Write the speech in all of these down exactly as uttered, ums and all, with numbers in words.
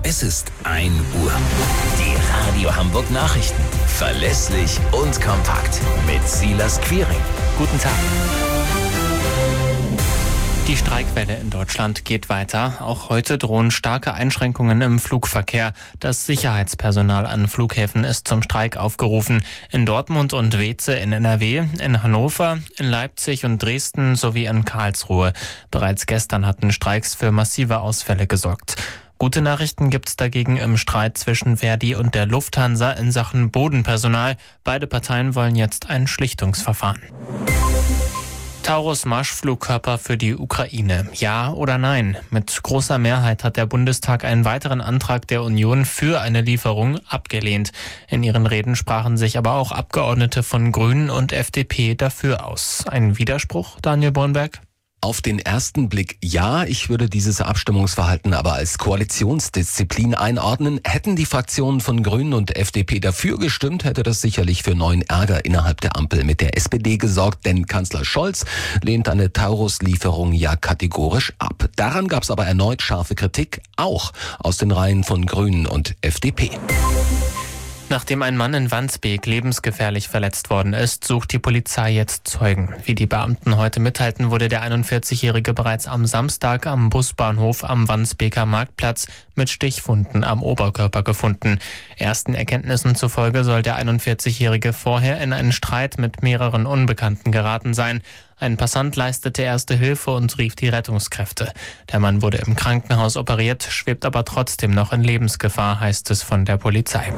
Es ist ein Uhr. Die Radio Hamburg Nachrichten. Verlässlich und kompakt. Mit Silas Quiring. Guten Tag. Die Streikwelle in Deutschland geht weiter. Auch heute drohen starke Einschränkungen im Flugverkehr. Das Sicherheitspersonal an Flughäfen ist zum Streik aufgerufen. In Dortmund und Weeze in N R W, in Hannover, in Leipzig und Dresden sowie in Karlsruhe. Bereits gestern hatten Streiks für massive Ausfälle gesorgt. Gute Nachrichten gibt's dagegen im Streit zwischen Verdi und der Lufthansa in Sachen Bodenpersonal. Beide Parteien wollen jetzt ein Schlichtungsverfahren. Taurus-Marschflugkörper für die Ukraine. Ja oder nein? Mit großer Mehrheit hat der Bundestag einen weiteren Antrag der Union für eine Lieferung abgelehnt. In ihren Reden sprachen sich aber auch Abgeordnete von Grünen und F D P dafür aus. Ein Widerspruch, Daniel Bornberg? Auf den ersten Blick ja, ich würde dieses Abstimmungsverhalten aber als Koalitionsdisziplin einordnen. Hätten die Fraktionen von Grünen und F D P dafür gestimmt, hätte das sicherlich für neuen Ärger innerhalb der Ampel mit der S P D gesorgt, denn Kanzler Scholz lehnt eine Taurus-Lieferung ja kategorisch ab. Daran gab es aber erneut scharfe Kritik, auch aus den Reihen von Grünen und F D P. Nachdem ein Mann in Wandsbek lebensgefährlich verletzt worden ist, sucht die Polizei jetzt Zeugen. Wie die Beamten heute mitteilten, wurde der einundvierzigjährige bereits am Samstag am Busbahnhof am Wandsbeker Marktplatz mit Stichwunden am Oberkörper gefunden. Ersten Erkenntnissen zufolge soll der einundvierzigjährige vorher in einen Streit mit mehreren Unbekannten geraten sein. Ein Passant leistete erste Hilfe und rief die Rettungskräfte. Der Mann wurde im Krankenhaus operiert, schwebt aber trotzdem noch in Lebensgefahr, heißt es von der Polizei.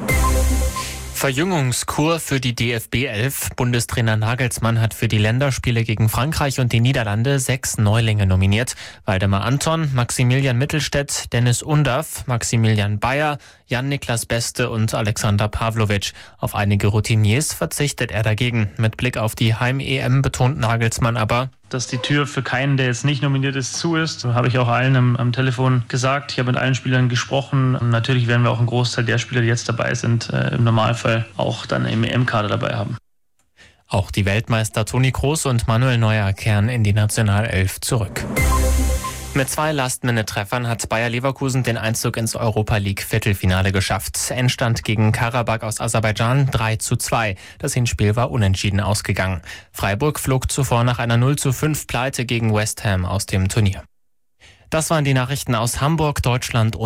Verjüngungskur für die D F B elf. Bundestrainer Nagelsmann hat für die Länderspiele gegen Frankreich und die Niederlande sechs Neulinge nominiert. Waldemar Anton, Maximilian Mittelstädt, Dennis Undaff, Maximilian Bayer, Jan-Niklas Beste und Alexander Pavlovic. Auf einige Routiniers verzichtet er dagegen. Mit Blick auf die Heim-E M betont Nagelsmann aber, dass die Tür für keinen, der jetzt nicht nominiert ist, zu ist. Das habe ich auch allen am, am Telefon gesagt. Ich habe mit allen Spielern gesprochen. Und natürlich werden wir auch einen Großteil der Spieler, die jetzt dabei sind, äh, im Normalfall auch dann im E M-Kader dabei haben. Auch die Weltmeister Toni Kroos und Manuel Neuer kehren in die Nationalelf zurück. Mit zwei Last-Minute-Treffern hat Bayer Leverkusen den Einzug ins Europa-League-Viertelfinale geschafft. Endstand gegen Karabakh aus Aserbaidschan drei zu zwei. Das Hinspiel war unentschieden ausgegangen. Freiburg flog zuvor nach einer null zu fünf Pleite gegen West Ham aus dem Turnier. Das waren die Nachrichten aus Hamburg, Deutschland und